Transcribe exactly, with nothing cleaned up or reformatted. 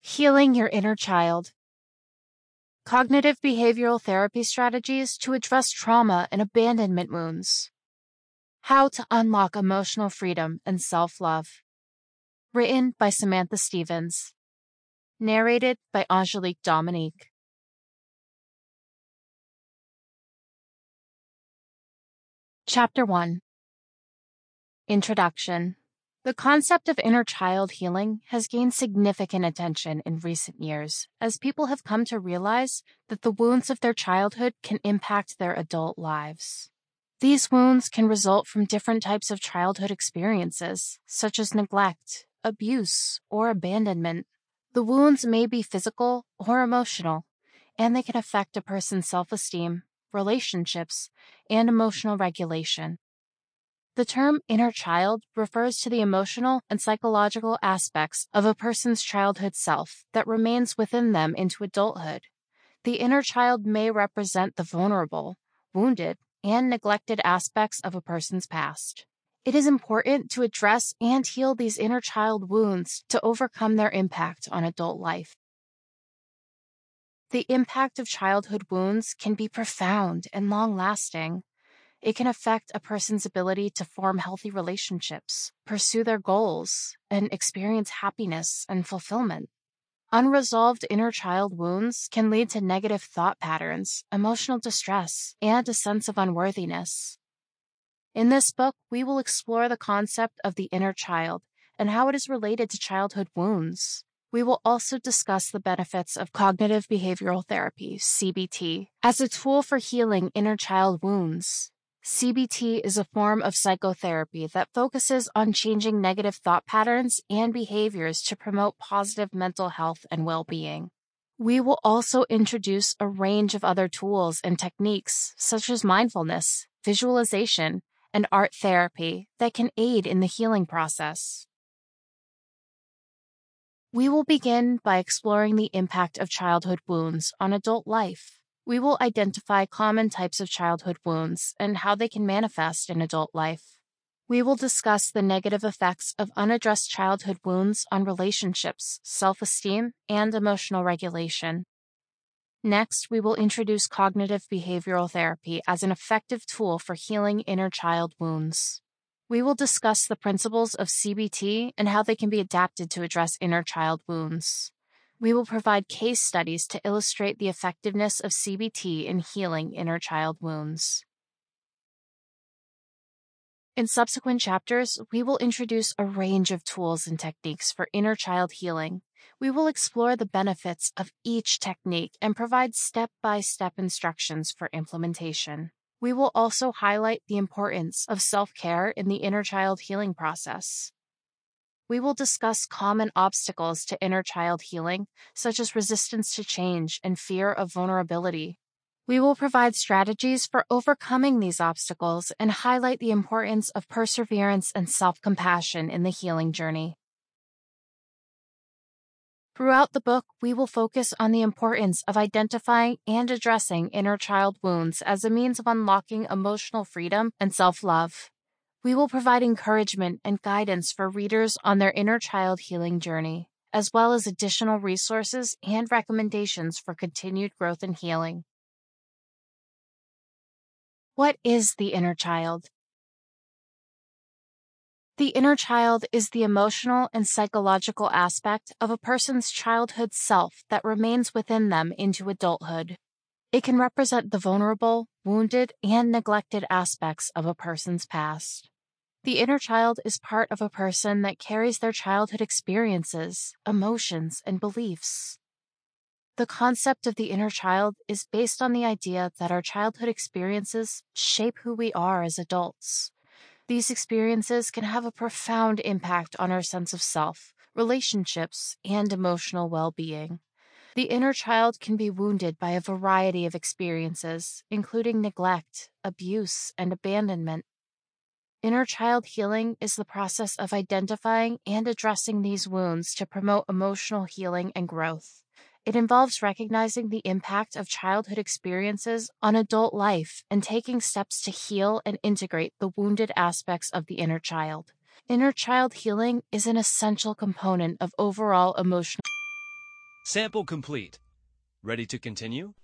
Healing your inner child. Cognitive behavioral therapy strategies to address trauma and abandonment wounds. How to unlock emotional freedom and self-love. Written by Samantha Stevens. Narrated by Angelique Dominique. Chapter one. Introduction. The concept of inner child healing has gained significant attention in recent years as people have come to realize that the wounds of their childhood can impact their adult lives. These wounds can result from different types of childhood experiences, such as neglect, abuse, or abandonment. The wounds may be physical or emotional, and they can affect a person's self-esteem, relationships, and emotional regulation. The term inner child refers to the emotional and psychological aspects of a person's childhood self that remains within them into adulthood. The inner child may represent the vulnerable, wounded, and neglected aspects of a person's past. It is important to address and heal these inner child wounds to overcome their impact on adult life. The impact of childhood wounds can be profound and long-lasting. It can affect a person's ability to form healthy relationships, pursue their goals, and experience happiness and fulfillment. Unresolved inner child wounds can lead to negative thought patterns, emotional distress, and a sense of unworthiness. In this book, we will explore the concept of the inner child and how it is related to childhood wounds. We will also discuss the benefits of cognitive behavioral therapy, C B T, as a tool for healing inner child wounds. C B T is a form of psychotherapy that focuses on changing negative thought patterns and behaviors to promote positive mental health and well-being. We will also introduce a range of other tools and techniques, such as mindfulness, visualization, and art therapy that can aid in the healing process. We will begin by exploring the impact of childhood wounds on adult life. We will identify common types of childhood wounds and how they can manifest in adult life. We will discuss the negative effects of unaddressed childhood wounds on relationships, self-esteem, and emotional regulation. Next, we will introduce cognitive behavioral therapy as an effective tool for healing inner child wounds. We will discuss the principles of C B T and how they can be adapted to address inner child wounds. We will provide case studies to illustrate the effectiveness of C B T in healing inner child wounds. In subsequent chapters, we will introduce a range of tools and techniques for inner child healing. We will explore the benefits of each technique and provide step-by-step instructions for implementation. We will also highlight the importance of self-care in the inner child healing process. We will discuss common obstacles to inner child healing, such as resistance to change and fear of vulnerability. We will provide strategies for overcoming these obstacles and highlight the importance of perseverance and self-compassion in the healing journey. Throughout the book, we will focus on the importance of identifying and addressing inner child wounds as a means of unlocking emotional freedom and self-love. We will provide encouragement and guidance for readers on their inner child healing journey, as well as additional resources and recommendations for continued growth and healing. What is the inner child? The inner child is the emotional and psychological aspect of a person's childhood self that remains within them into adulthood. It can represent the vulnerable, wounded, and neglected aspects of a person's past. The inner child is part of a person that carries their childhood experiences, emotions, and beliefs. The concept of the inner child is based on the idea that our childhood experiences shape who we are as adults. These experiences can have a profound impact on our sense of self, relationships, and emotional well-being. The inner child can be wounded by a variety of experiences, including neglect, abuse, and abandonment. Inner child healing is the process of identifying and addressing these wounds to promote emotional healing and growth. It involves recognizing the impact of childhood experiences on adult life and taking steps to heal and integrate the wounded aspects of the inner child. Inner child healing is an essential component of overall emotional Sample complete. Ready to continue?